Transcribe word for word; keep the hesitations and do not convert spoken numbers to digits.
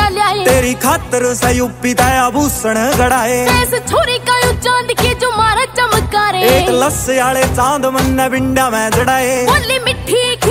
ल्याए, तेरी खातर से यूपी का आभूषण गड़ाए, इस छोरी का यू चांद की जो मारा चमकारे, एक लस्से आले चांद मन बिंडा में जड़ाए, बोली मिठी